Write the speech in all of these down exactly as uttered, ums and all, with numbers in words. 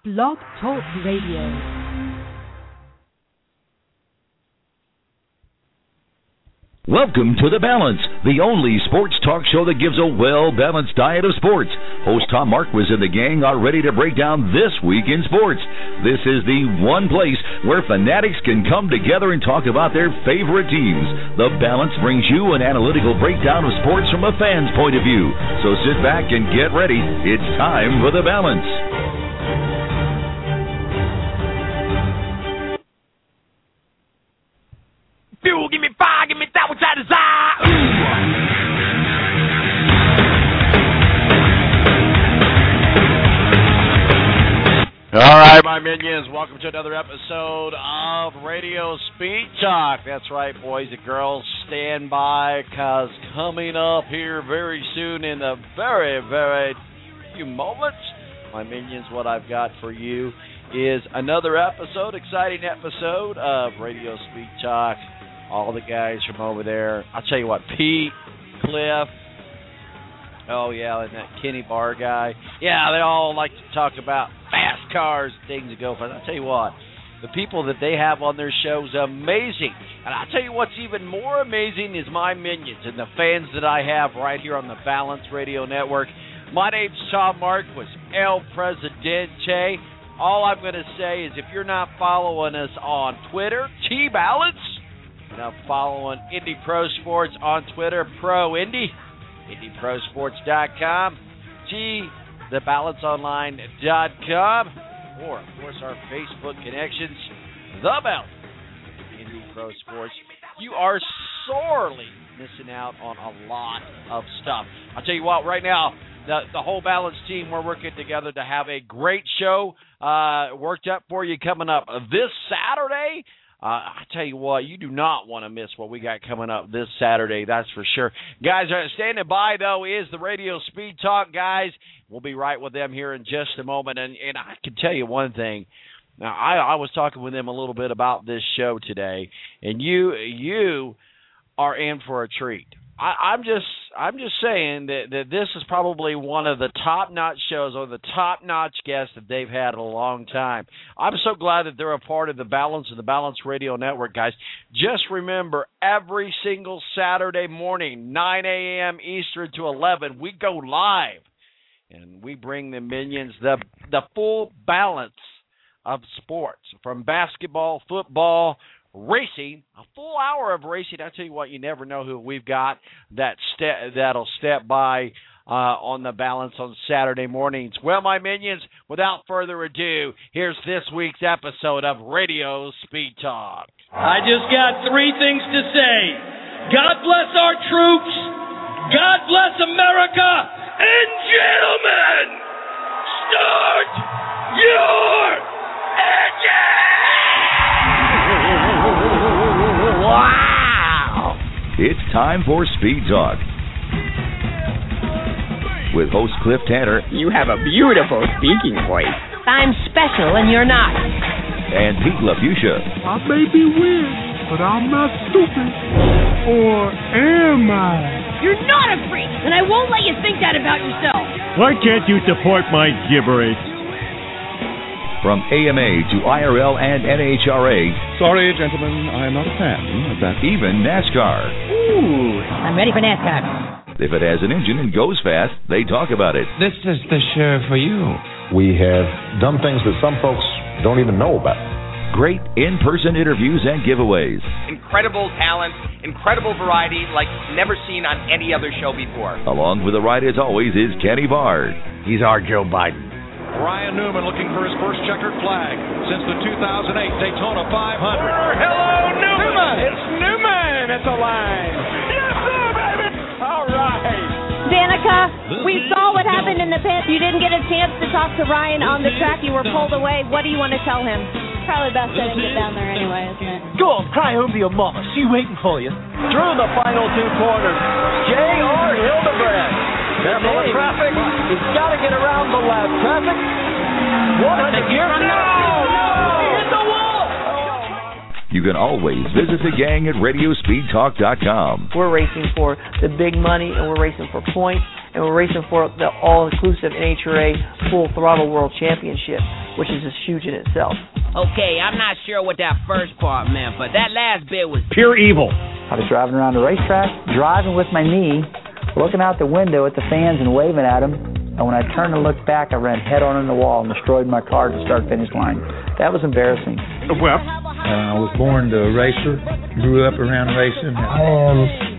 Blog Talk Radio. Welcome to The Balance, the only sports talk show that gives a well-balanced diet of sports. Host Tom Marquis and the gang are ready to break down this week in sports. This is the one place where fanatics can come together and talk about their favorite teams. The Balance brings you an analytical breakdown of sports from a fan's point of view. So sit back and get ready. It's time for The Balance. Fuel, give me fire, give me that which I desire. Ooh. All right, my minions, welcome to another episode of Radio Speed Talk. That's right, boys and girls, stand by, because coming up here very soon in a very, very few moments, my minions, what I've got for you is another episode, exciting episode of Radio Speed Talk. All the guys from over there. I'll tell you what, Pete, Cliff, oh, yeah, and that Kenny Barr guy. Yeah, they all like to talk about fast cars and things that go fast. I'll tell you what, the people that they have on their show is amazing. And I'll tell you what's even more amazing is my minions and the fans that I have right here on the Balance Radio Network. My name's Tom Marquis, El Presidente. All I'm going to say is if you're not following us on Twitter, T-Balance, now following Indy Pro Sports on Twitter, Pro Indy, Indy Pro Sports dot com, G, the balance online dot com, or, of course, our Facebook connections, The Balance, Indy Pro Sports. You are sorely missing out on a lot of stuff. I'll tell you what, right now, the, the whole Balance team, we're working together to have a great show uh, worked up for you coming up this Saturday. Uh, I tell you what, you do not want to miss what we got coming up this Saturday, that's for sure. Guys, uh, standing by, though, is the Radio Speed Talk guys. We'll be right with them here in just a moment. And, and I can tell you one thing. Now, I, I was talking with them a little bit about this show today, and you you are in for a treat. I, I'm just I'm just saying that, that this is probably one of the top-notch shows or the top-notch guests that they've had in a long time. I'm so glad that they're a part of the Balance and the Balance Radio Network, guys. Just remember, every single Saturday morning, nine a.m. Eastern to eleven, we go live, and we bring the minions the the full balance of sports, from basketball, football, racing, a full hour of racing. I tell you what, you never know who we've got that ste- that'll step by uh, on the Balance on Saturday mornings. Well, my minions, without further ado, here's this week's episode of Radio Speed Talk. I just got three things to say. God bless our troops. God bless America. And gentlemen, start your engine! Wow! It's time for Speed Talk with host Cliff Tanner. You have a beautiful speaking voice. I'm special and you're not. And Pete LaFuchsia. I may be weird, but I'm not stupid. Or am I? You're not a freak, and I won't let you think that about yourself. Why can't you support my gibberish? From A M A to I R L and N H R A. Sorry, gentlemen, I'm not a fan of that. Even NASCAR. Ooh, I'm ready for NASCAR. If it has an engine and goes fast, they talk about it. This is the show for you. We have done things that some folks don't even know about. Great in-person interviews and giveaways. Incredible talent, incredible variety like never seen on any other show before. Along with the ride, as always, is Kenny Barr. He's our Joe Biden. Ryan Newman looking for his first checkered flag since the two thousand eight Daytona five hundred. Hello, Newman! Newman. It's Newman at the line. Yes, sir, baby! All right. Danica, we saw what happened in the pit. You didn't get a chance to talk to Ryan on the track. You were pulled away. What do you want to tell him? Probably best I didn't get down there anyway, isn't it? Go on, cry home to your mama. She's waiting for you. Through the final two corners, J R. Hildebrand. Careful of traffic. He's got to get around the left. Traffic. What a gear. No! No! He hit the wall! You can always visit the gang at radio speed talk dot com. We're racing for the big money, and we're racing for points. and we're racing for the all-inclusive N H R A Full Throttle World Championship, which is just huge in itself. Okay, I'm not sure what that first part meant, but that last bit was pure evil. I was driving around the racetrack, driving with my knee, looking out the window at the fans and waving at them, and when I turned to look back, I ran head-on in the wall and destroyed my car to start-finish line. That was embarrassing. Well, uh, I was born a racer, grew up around racing. I am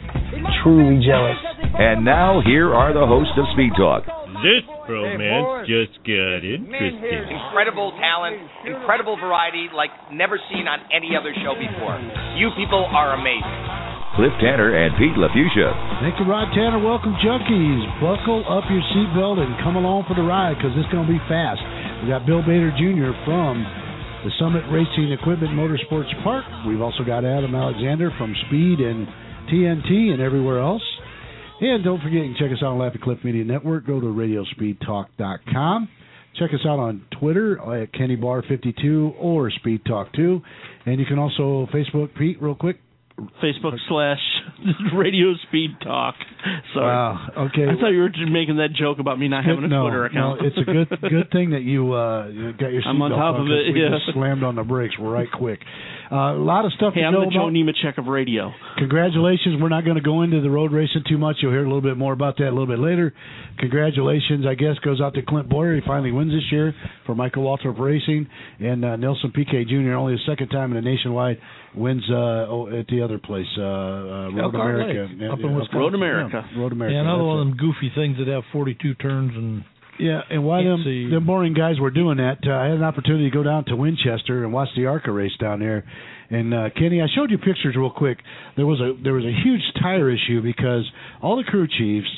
truly jealous. And now, here are the hosts of Speed Talk. This romance just got interesting. Incredible talent, incredible variety like never seen on any other show before. You people are amazing. Cliff Tanner and Pete LaFusia. Thank you, Rod Tanner. Welcome, junkies. Buckle up your seatbelt and come along for the ride because it's going to be fast. We got Bill Bader Junior from the Summit Racing Equipment Motorsports Park. We've also got Adam Alexander from Speed and T N T and everywhere else. And don't forget, you can check us out on Laughing Cliff Media Network. Go to radio speed talk dot com. Check us out on Twitter at Kenny Bar fifty-two or Speed Talk two. And you can also Facebook, Pete, real quick. Facebook slash Radio Speed Talk. Sorry. Wow. Okay. I thought you were just making that joke about me not having a no, Twitter account. No, it's a good good thing that you, uh, you got your seatbelt I'm on top on of it. We Yeah. just slammed on the brakes right quick. Uh, a lot of stuff hey, to I'm know the Joe about. Nemechek of radio. Congratulations. We're not going to go into the road racing too much. You'll hear a little bit more about that a little bit later. Congratulations, I guess, goes out to Clint Boyer. He finally wins this year for Michael Waltrip Racing. And uh, Nelson Piquet Junior, only the second time in a nationwide, wins uh, at the other place, uh, uh, Road America. Yeah, up in Wisconsin. Road America. Yeah, Road America. Yeah, another That's one of it. them goofy things that have forty-two turns and... Yeah, and while them, them boring guys were doing that, uh, I had an opportunity to go down to Winchester and watch the ARCA race down there. And uh, Kenny, I showed you pictures real quick. There was a there was a huge tire issue because all the crew chiefs,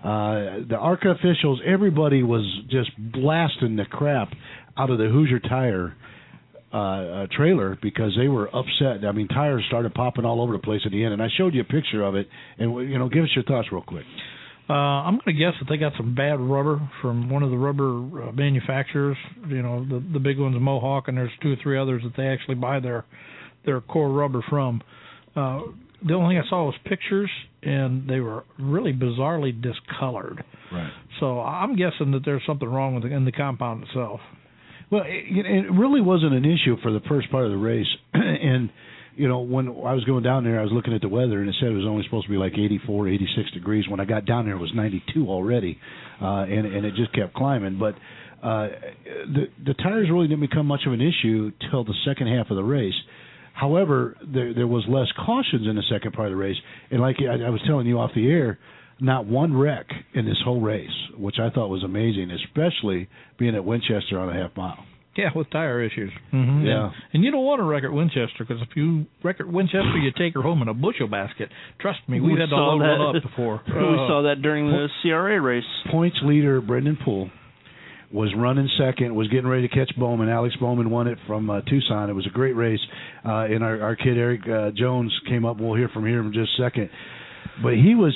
uh, the ARCA officials, everybody was just blasting the crap out of the Hoosier Tire uh, uh, trailer because they were upset. I mean, tires started popping all over the place at the end. And I showed you a picture of it. And you know, give us your thoughts real quick. Uh, I'm going to guess that they got some bad rubber from one of the rubber uh, manufacturers. You know, the the big one's Mohawk, and there's two or three others that they actually buy their their core rubber from. Uh, the only thing I saw was pictures, and they were really bizarrely discolored. Right. So I'm guessing that there's something wrong with the, in the compound itself. Well, it, it really wasn't an issue for the first part of the race, and. You know, when I was going down there, I was looking at the weather, and it said it was only supposed to be like eighty-four, eighty-six degrees. When I got down there, it was ninety-two already, uh, and, and it just kept climbing. But uh, the, the tires really didn't become much of an issue till the second half of the race. However, there, there was less cautions in the second part of the race. And like I, I was telling you off the air, not one wreck in this whole race, which I thought was amazing, especially being at Winchester on a half mile. Yeah, with tire issues. Mm-hmm. Yeah. And, and you don't want to wreck at Winchester, because if you wreck at Winchester, you take her home in a bushel basket. Trust me, we've we had to saw load that. one up before. we uh, saw that during the C R A race. Points leader Brendan Poole was running second, was getting ready to catch Bowman. Alex Bowman won it from uh, Tucson. It was a great race. Uh, and our, our kid Eric uh, Jones came up. We'll hear from him in just a second. But he was,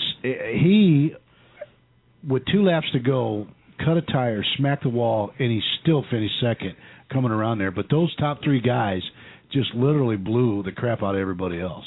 he, with two laps to go, cut a tire, smacked the wall, and he still finished second coming around there. But those top three guys just literally blew the crap out of everybody else.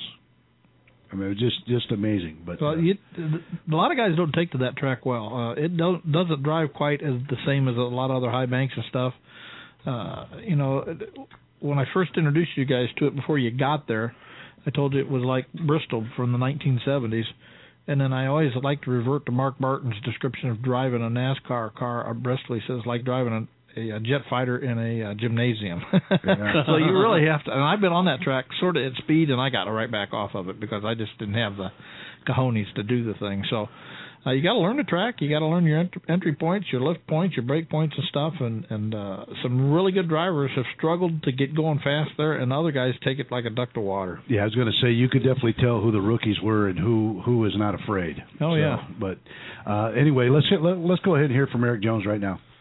I mean, it was just, just amazing. But well, uh, you, a lot of guys don't take to that track well. Uh, it don't, doesn't drive quite as the same as a lot of other high banks and stuff. Uh, you know, when I first introduced you guys to it before you got there, I told you it was like Bristol from the nineteen seventies. And then I always like to revert to Mark Barton's description of driving a NASCAR car at Bristol. He says like driving a A, a jet fighter in a uh, gymnasium. Yeah. So you really have to, and I've been on that track sort of at speed, and I got right back off of it because I just didn't have the cojones to do the thing. So uh, you got to learn the track. You got to learn your ent- entry points, your lift points, your brake points and stuff, and, and uh, some really good drivers have struggled to get going fast there, and other guys take it like a duck to water. Yeah, I was going to say, you could definitely tell who the rookies were and who, who is not afraid. Oh, so, yeah. But uh, anyway, let's hit, let, let's go ahead and hear from Eric Jones right now.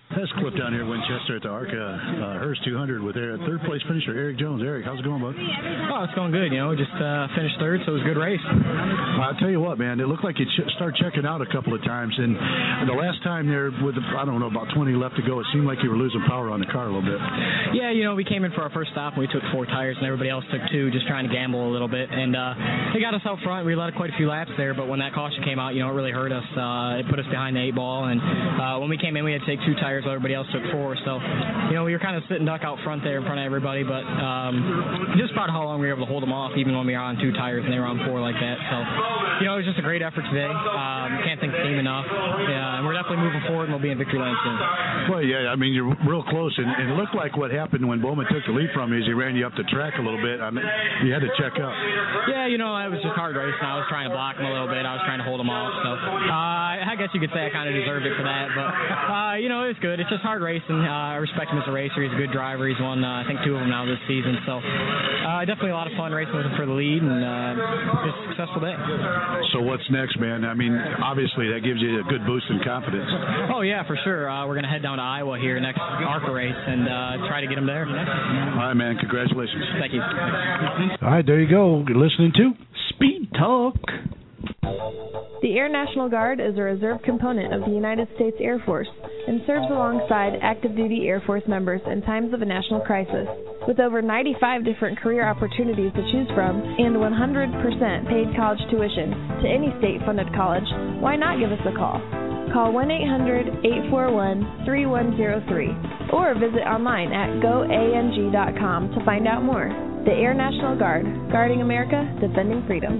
That's a clip down here at Winchester at the ARCA uh, Hearst two hundred with their third place finisher Eric Jones. Eric, how's it going, bud? Oh, it's going good. You know, we just uh, finished third, so it was a good race. I'll tell you what, man, it looked like you ch- start checking out a couple of times, and the last time there, with I don't know about twenty left to go, it seemed like you were losing power on the car a little bit. Yeah, you know, we came in for our first stop and we took four tires, and everybody else took two, just trying to gamble a little bit, and uh, they got us out front. We led quite a few laps there, but when that caution came out, you know, it really hurt us. Uh, it put us behind the eight ball, and uh, when we came in, we had to take two tires while everybody else took four. So, you know, we were kind of sitting duck out front there in front of everybody, but um, just about how long we were able to hold them off, even when we were on two tires and they were on four like that. So, you know, it was just a great effort today. Um, can't thank the team enough. Yeah, and we're definitely moving forward, and we'll be in victory lane soon. Well, yeah, I mean, you're real close, and, and it looked like what happened when Bowman took the lead from you is he ran you up the track a little bit. I mean, you had to check up. Yeah, you know, it was just hard racing. I was trying to block him a little bit. I was trying to hold him off. So, uh, I guess you could say I kind of deserved it for that. But, uh, you know, it was good. It's just hard racing. Uh, I respect him as a racer. He's a good driver. He's won, uh, I think, two of them now this season. So, uh, definitely a lot of fun racing with him for the lead, and uh, just a successful day. So what's next, man? I mean, obviously that gives you a good boost in confidence. Oh, yeah, for sure. Uh, we're going to head down to Iowa here next ARCA race and uh, try to get him there. All right, man. Congratulations. Thank you. All right, there you go. You're listening to Speed Talk. The Air National Guard is a reserve component of the United States Air Force and serves alongside active-duty Air Force members in times of a national crisis. With over ninety-five different career opportunities to choose from and one hundred percent paid college tuition to any state-funded college, why not give us a call? Call one eight hundred, eight four one, three one zero three or visit online at go a n g dot com to find out more. The Air National Guard, guarding America, defending freedom.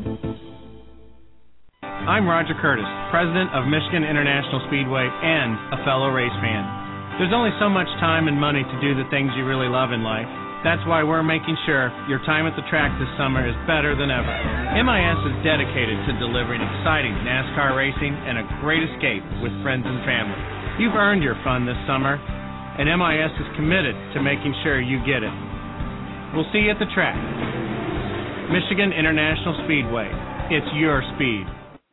I'm Roger Curtis, president of Michigan International Speedway and a fellow race fan. There's only so much time and money to do the things you really love in life. That's why we're making sure your time at the track this summer is better than ever. M I S is dedicated to delivering exciting NASCAR racing and a great escape with friends and family. You've earned your fun this summer, and M I S is committed to making sure you get it. We'll see you at the track. Michigan International Speedway. It's your speed.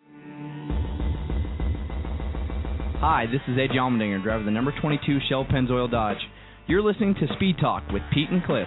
Hi, this is Ed Allmendinger, driver of the number twenty-two Shell Pennzoil Dodge. You're listening to Speed Talk with Pete and Cliff.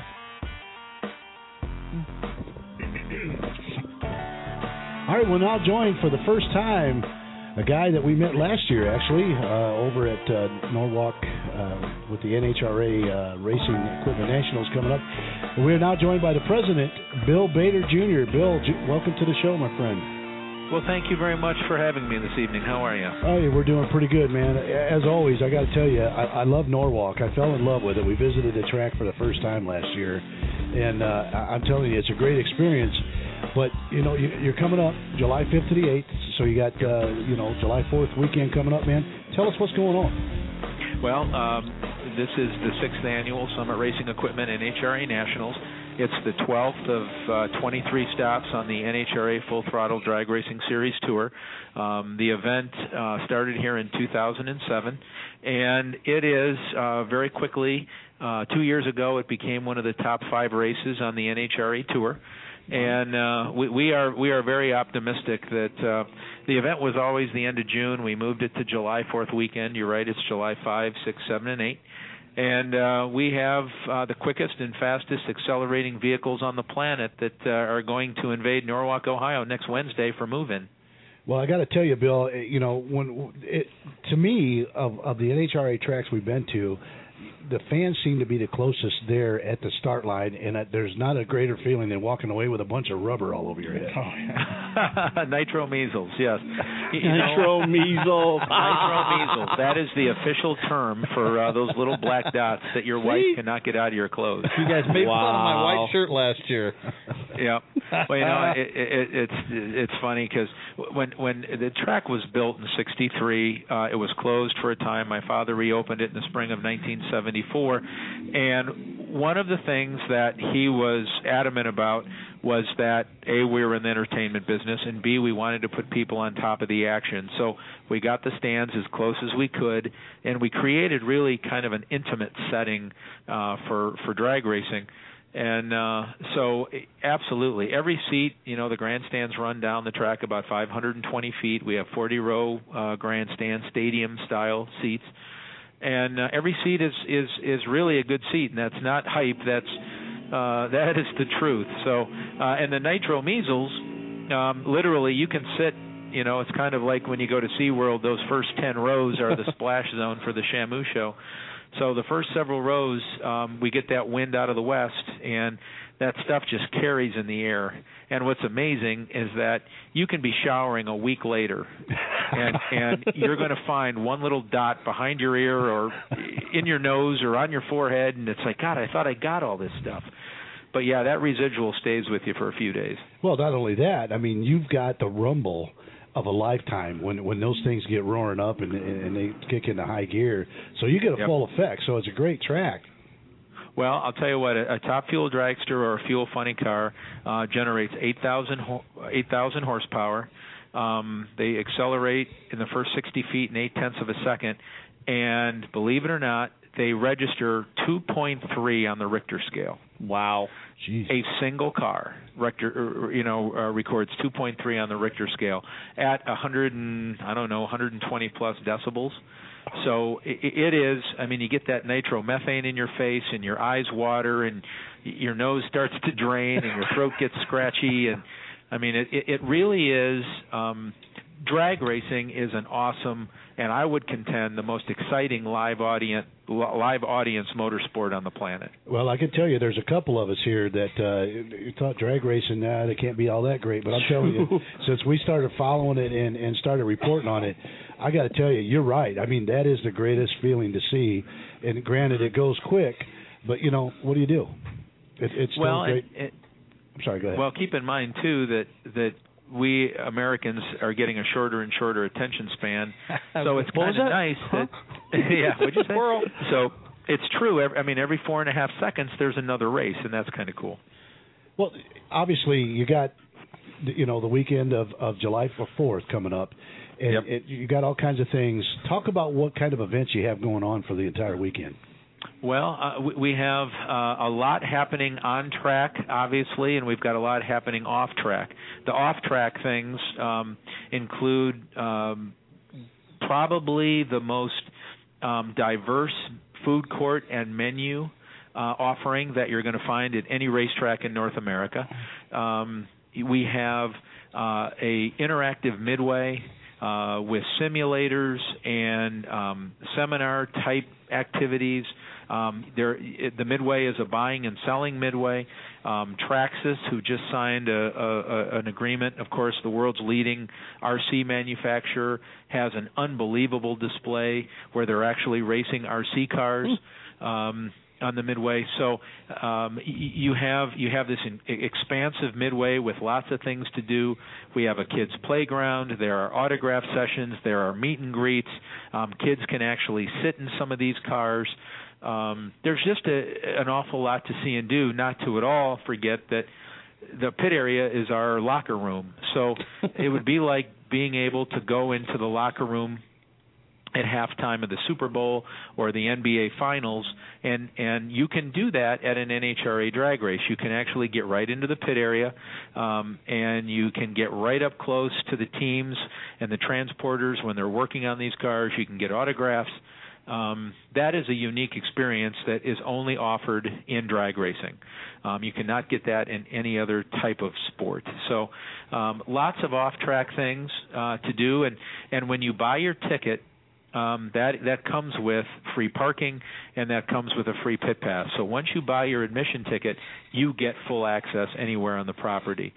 All right, we're now joined for the first time a guy that we met last year, actually, uh, over at uh, Norwalk uh, with the N H R A uh, Racing Equipment Nationals coming up. We're now joined by the president, Bill Bader Junior Bill, j- welcome to the show, my friend. Well, thank you very much for having me this evening. How are you? Oh, yeah, we're doing pretty good, man. As always, I got to tell you, I, I love Norwalk. I fell in love with it. We visited the track for the first time last year, and uh, I'm telling you, it's a great experience. But, you know, you, you're coming up July fifth to the eighth, so you got, uh, you know, July fourth weekend coming up, man. Tell us what's going on. Well, um, this is the sixth annual Summit Racing Equipment N H R A Nationals. It's the twelfth of uh, twenty-three stops on the N H R A Full Throttle Drag Racing Series Tour. Um, the event uh, started here in two thousand seven, and it is uh, very quickly, uh, two years ago, it became one of the top five races on the N H R A Tour. And uh, we, we are we are very optimistic that uh, the event was always the end of June. We moved it to July fourth weekend. You're right, it's July fifth, sixth, seventh, and eighth. And uh, we have uh, the quickest and fastest accelerating vehicles on the planet that uh, are going to invade Norwalk, Ohio next Wednesday for move-in. Well, I got to tell you, Bill, you know, when it, to me, of, of the N H R A tracks we've been to, the fans seem to be the closest there at the start line, and there's not a greater feeling than walking away with a bunch of rubber all over your head. Oh, yeah. Nitro measles, yes. Nitro measles. Nitro measles. That is the official term for uh, those little black dots that your wife cannot get out of your clothes. You guys made wow. fun of my white shirt last year. Yeah. Well, you know, it, it, it's it's funny because when when the track was built in sixty-three, uh, it was closed for a time. My father reopened it in the spring of nineteen seventy-four, and one of the things that he was adamant about was that A, we were in the entertainment business, and B, we wanted to put people on top of the action. So we got the stands as close as we could, and we created really kind of an intimate setting uh, for for drag racing. And uh, so, absolutely, every seat, you know, the grandstands run down the track about five hundred twenty feet. We have forty-row uh, grandstands, stadium-style seats. and uh, every seat is is is really a good seat, and that's not hype. That's uh, that is the truth. So, uh, and the Nitro Measles, um, literally, you can sit. You know, it's kind of like when you go to SeaWorld, those first ten rows are the splash zone for the Shamu show. So the first several rows, um, we get that wind out of the west, and that stuff just carries in the air. And what's amazing is that you can be showering a week later, and, and you're going to find one little dot behind your ear or in your nose or on your forehead, and it's like, God, I thought I got all this stuff. But, yeah, that residual stays with you for a few days. Well, not only that, I mean, you've got the rumble of a lifetime when when those things get roaring up and and they kick into high gear. So you get a yep. full effect. So it's a great track. Well, I'll tell you what, a, a top fuel dragster or a fuel funny car uh, generates eight thousand horsepower. Um, they accelerate in the first sixty feet in eight tenths of a second. And believe it or not, they register two point three on the Richter scale. Wow. Jeez. A single car, Richter, you know, uh, records two point three on the Richter scale at one hundred and I don't know, one hundred twenty plus decibels. So it, it is. I mean, you get that nitromethane in your face, and your eyes water, and your nose starts to drain, and your throat gets scratchy, and I mean, it, it really is. Um, drag racing is an awesome, and I would contend the most exciting live audience live audience motorsport on the planet. Well, I can tell you, there's a couple of us here that uh, you thought drag racing, nah, they can't be all that great. But I'm telling you, since we started following it and, and started reporting on it, I got to tell you, you're right. I mean, that is the greatest feeling to see. And granted, it goes quick, but you know, what do you do? It, it's still well, great. It, it, I'm sorry. Go ahead. Well, keep in mind too that that. we Americans are getting a shorter and shorter attention span, so it's kind of nice that yeah, what'd you say? So it's true. I mean, every four and a half seconds there's another race, and that's kind of cool. Well, obviously you got you know the weekend of, of July fourth coming up, and yep. it, you got all kinds of things. Talk about what kind of events you have going on for the entire weekend. Well, uh, we, we have uh, a lot happening on track, obviously, and we've got a lot happening off track. The off track things um, include um, probably the most um, diverse food court and menu uh, offering that you're going to find at any racetrack in North America. Um, we have uh, a interactive midway uh, with simulators and um, seminar type activities. Um, there, it, the Midway is a buying and selling Midway. Um, Traxxas, who just signed a, a, a, an agreement, of course, the world's leading R C manufacturer, has an unbelievable display where they're actually racing R C cars um, on the Midway. So um, y- you have you have this in, expansive Midway with lots of things to do. We have a kids' playground. There are autograph sessions. There are meet and greets. Um, kids can actually sit in some of these cars. Um, there's just a, an awful lot to see and do, not to at all forget that the pit area is our locker room. So it would be like being able to go into the locker room at halftime of the Super Bowl or the N B A Finals, and, and you can do that at an N H R A drag race. You can actually get right into the pit area, um, and you can get right up close to the teams and the transporters when they're working on these cars. You can get autographs. Um, that is a unique experience that is only offered in drag racing. Um, you cannot get that in any other type of sport. So um, lots of off-track things uh, to do, and, and when you buy your ticket, um, that that comes with free parking, and that comes with a free pit pass. So once you buy your admission ticket, you get full access anywhere on the property.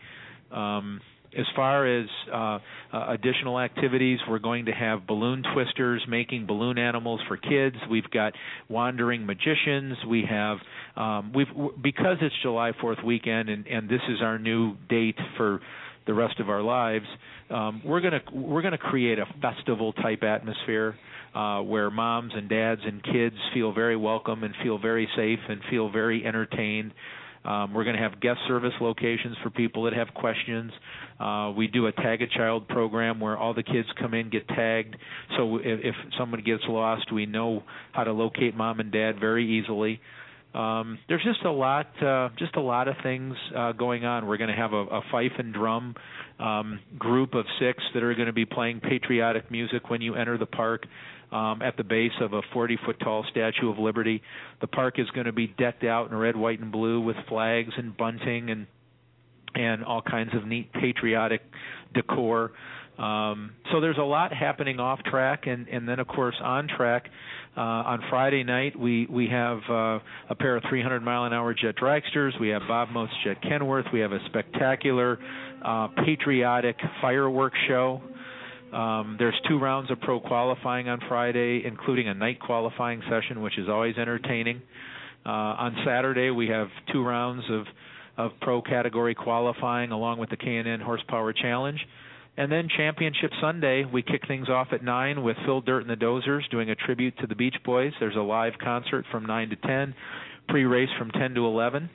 Um, As far as uh, uh, additional activities, we're going to have balloon twisters making balloon animals for kids. We've got wandering magicians. We have um, we've because it's July fourth weekend, and, and this is our new date for the rest of our lives. Um, we're gonna we're gonna create a festival type atmosphere uh, where moms and dads and kids feel very welcome and feel very safe and feel very entertained. Um, we're going to have guest service locations for people that have questions. Uh, we do a Tag a Child program where all the kids come in, get tagged. So if, if someone gets lost, we know how to locate mom and dad very easily. Um, there's just a lot, uh, just a lot of things uh, going on. We're going to have a, a fife and drum um, group of six that are going to be playing patriotic music when you enter the park. um, at the base of a forty-foot tall Statue of Liberty. The park is going to be decked out in red, white, and blue with flags and bunting and and all kinds of neat patriotic decor. Um, so there's a lot happening off track, and, and then, of course, on track. Uh, on Friday night, we, we have uh, a pair of three hundred mile an hour jet dragsters. We have Bob Moat's Jet Kenworth. We have a spectacular uh, patriotic fireworks show. Um, there's two rounds of pro qualifying on Friday, including a night qualifying session, which is always entertaining. Uh, on Saturday, we have two rounds of, of pro category qualifying along with the K and N Horsepower Challenge. And then Championship Sunday, we kick things off at nine with Phil Dirt and the Dozers doing a tribute to the Beach Boys. There's a live concert from nine to ten, pre-race from ten to eleven.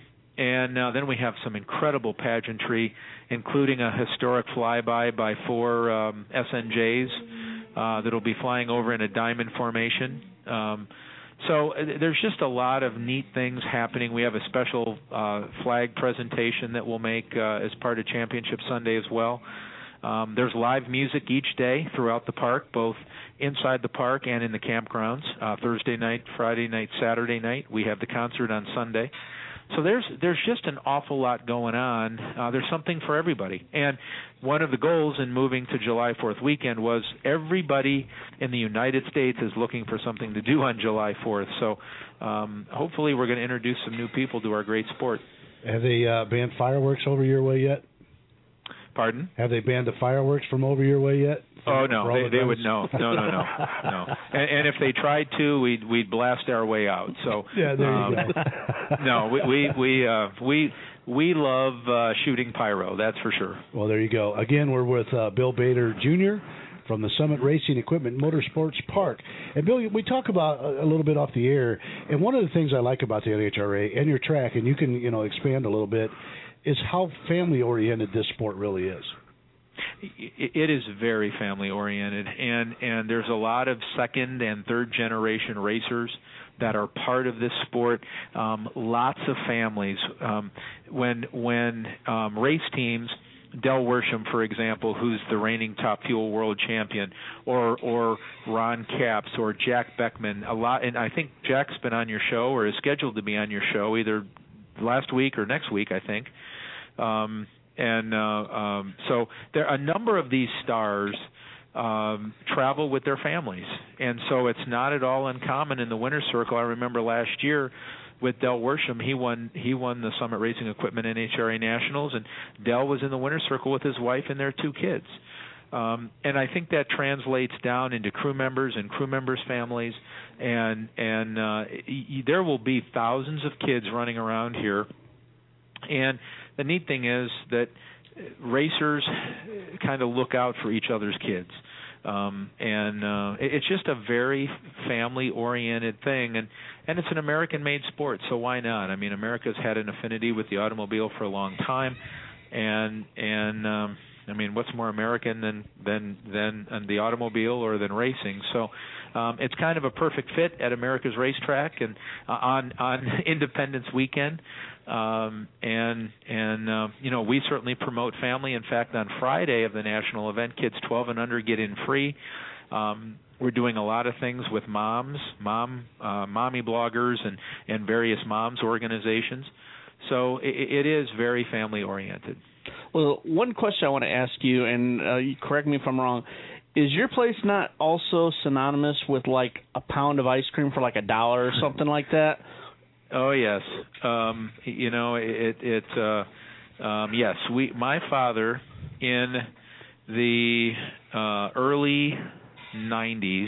And uh, then we have some incredible pageantry, including a historic flyby by four um, S N Js uh, that will be flying over in a diamond formation. Um, so uh, there's just a lot of neat things happening. We have a special uh, flag presentation that we'll make uh, as part of Championship Sunday as well. Um, there's live music each day throughout the park, both inside the park and in the campgrounds, uh, Thursday night, Friday night, Saturday night. We have the concert on Sunday. So there's there's just an awful lot going on. Uh, there's something for everybody. And one of the goals in moving to July fourth weekend was everybody in the United States is looking for something to do on July fourth. So um, hopefully we're going to introduce some new people to our great sport. Have they uh, banned fireworks over your way yet? Pardon? Have they banned the fireworks from over your way yet? Oh no, they, they would no, no, no, no, no. And, and if they tried to, we'd we'd blast our way out. So yeah, there um, you go. no, we we we uh, we we love uh, shooting pyro. That's for sure. Well, there you go. Again, we're with uh, Bill Bader Junior from the Summit Racing Equipment Motorsports Park. And Bill, we talk about a little bit off the air, and one of the things I like about the N H R A and your track, and you can you know expand a little bit, is how family-oriented this sport really is. It is very family-oriented, and, and there's a lot of second- and third-generation racers that are part of this sport. Um, lots of families. Um, when when um, race teams, Del Worsham, for example, who's the reigning Top Fuel world champion, or or Ron Capps, or Jack Beckman, a lot, and I think Jack's been on your show or is scheduled to be on your show either last week or next week, I think. Um, and uh, um, so there a number of these stars um, travel with their families, and so it's not at all uncommon in the winner's circle. I remember last year with Del Worsham, he won he won the Summit Racing Equipment N H R A Nationals, and Del was in the winner's circle with his wife and their two kids. Um, and I think that translates down into crew members and crew members' families, and and uh, y- there will be thousands of kids running around here. And the neat thing is that racers kind of look out for each other's kids. Um, and uh, it's just a very family-oriented thing, and, and it's an American-made sport, so why not? I mean, America's had an affinity with the automobile for a long time, and and um, I mean, what's more American than than than the automobile or than racing? So um, it's kind of a perfect fit at America's racetrack and uh, on on Independence Weekend. Um, and and uh, you know, we certainly promote family. In fact, on Friday of the national event, kids twelve and under get in free. Um, we're doing a lot of things with moms, mom, uh, mommy bloggers, and and various moms organizations. So it, it is very family oriented. Well, one question I want to ask you, and uh, you correct me if I'm wrong, is your place not also synonymous with like a pound of ice cream for like a dollar or something like that? Oh yes, um, you know it. It uh, um, yes, we. My father in the uh, early nineties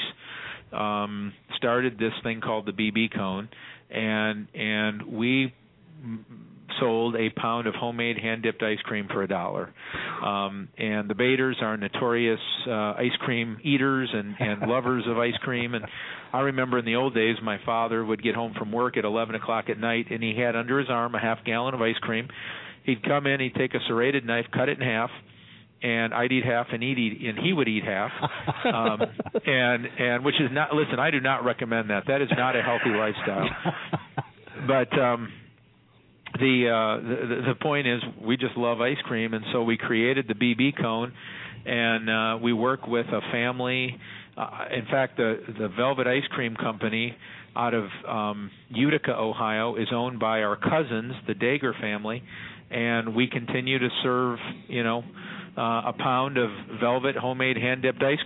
um, started this thing called the B B cone, and and we sold a pound of homemade hand-dipped ice cream for a dollar. Um, and the Baders are notorious uh, ice cream eaters and, and lovers of ice cream. And I remember in the old days, my father would get home from work at eleven o'clock at night, and he had under his arm a half gallon of ice cream. He'd come in, he'd take a serrated knife, cut it in half, and I'd eat half, and he'd eat, and he would eat half. Um, and and which is not. Listen, I do not recommend that. That is not a healthy lifestyle. But um, The, uh, the the point is, we just love ice cream, and so we created the B B cone, and uh, we work with a family Uh, in fact, the the Velvet Ice Cream Company out of um, Utica, Ohio, is owned by our cousins, the Dager family, and we continue to serve, you know, uh, a pound of Velvet homemade hand-dipped ice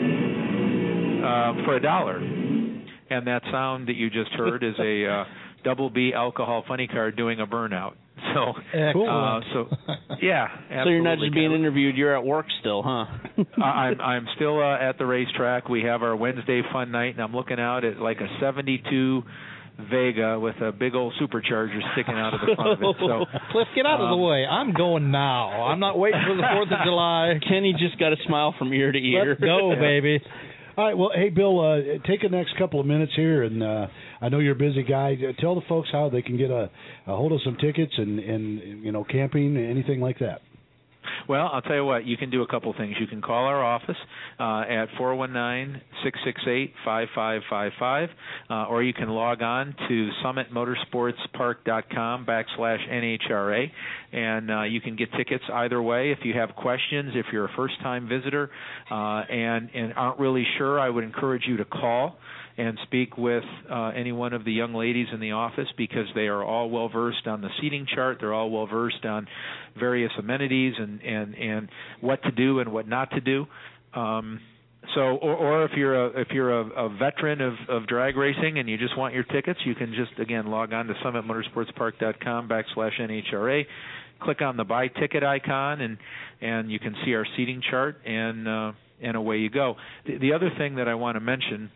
cream uh, for a dollar. And that sound that you just heard is a uh, Double B alcohol funny car doing a burnout. So, uh, so yeah. Absolutely. So you're not just being interviewed; you're at work still, huh? I'm I'm still uh, at the racetrack. We have our Wednesday fun night, and I'm looking out at like a seventy-two Vega with a big old supercharger sticking out of the front of it. So, Cliff, get out um, of the way. I'm going now. I'm not waiting for the Fourth of July. Kenny just got a smile from ear to ear. Let's go, yeah. baby. All right, well, hey, Bill, uh, take the next couple of minutes here, and uh, I know you're a busy guy. Tell the folks how they can get a, a hold of some tickets and, and, you know, camping, anything like that. Well, I'll tell you what, you can do a couple things. You can call our office uh, at four one nine, six six eight, five five five five, uh, or you can log on to summit motorsports park dot com backslash N H R A, and uh, you can get tickets either way. If you have questions, if you're a first-time visitor uh, and, and aren't really sure, I would encourage you to call and speak with uh, any one of the young ladies in the office, because they are all well versed on the seating chart. They're all well versed on various amenities and, and, and what to do and what not to do. Um, so, or, or if you're a if you're a, a veteran of, of drag racing and you just want your tickets, you can just again log on to summit motorsports park dot com backslash N H R A. Click on the buy ticket icon, and and you can see our seating chart, and uh, and away you go. The, the other thing that I want to mention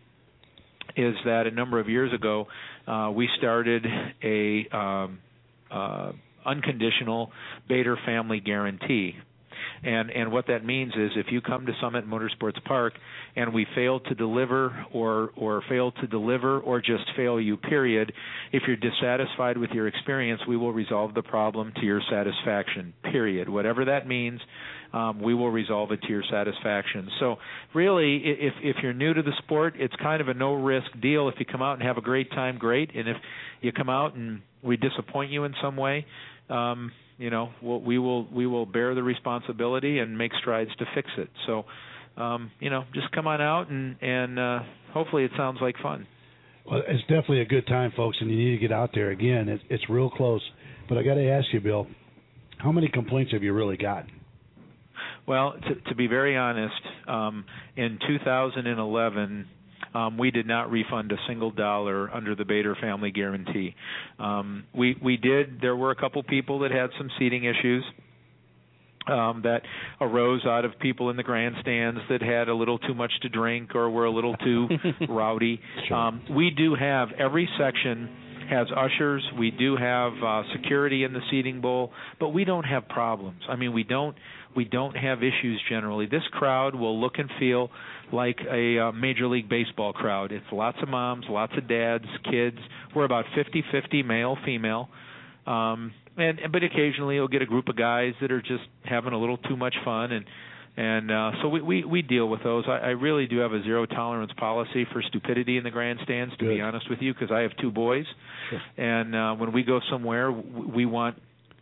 is that a number of years ago, uh, we started a um, uh, unconditional Bader family guarantee. And and what that means is if you come to Summit Motorsports Park and we fail to deliver or or fail to deliver or just fail you, period, if you're dissatisfied with your experience, we will resolve the problem to your satisfaction, period. Whatever that means, um, we will resolve it to your satisfaction. So really, if if you're new to the sport, it's kind of a no-risk deal. If you come out and have a great time, great. And if you come out and we disappoint you in some way, um, you know, we'll, we will we will bear the responsibility and make strides to fix it. So, um, you know, just come on out and and uh, hopefully it sounds like fun. Well, it's definitely a good time, folks, and you need to get out there. Again, it's, it's real close. But I got to ask you, Bill, how many complaints have you really gotten? Well, to, to be very honest, um, in two thousand eleven. Um, we did not refund a single dollar under the Bader family guarantee. Um, we we did. There were a couple people that had some seating issues um, that arose out of people in the grandstands that had a little too much to drink or were a little too rowdy. Sure. Um, we do have every section has ushers. We do have uh, security in the seating bowl, but we don't have problems. I mean, we don't we don't have issues generally. This crowd will look and feel like a uh, Major League Baseball crowd. It's lots of moms, lots of dads, kids. We're about fifty-fifty male, female. Um, and but occasionally you'll get a group of guys that are just having a little too much fun, and and uh, so we, we, we deal with those. I, I really do have a zero tolerance policy for stupidity in the grandstands, to Good. be honest with you, because I have two boys, sure. and uh, when we go somewhere, we want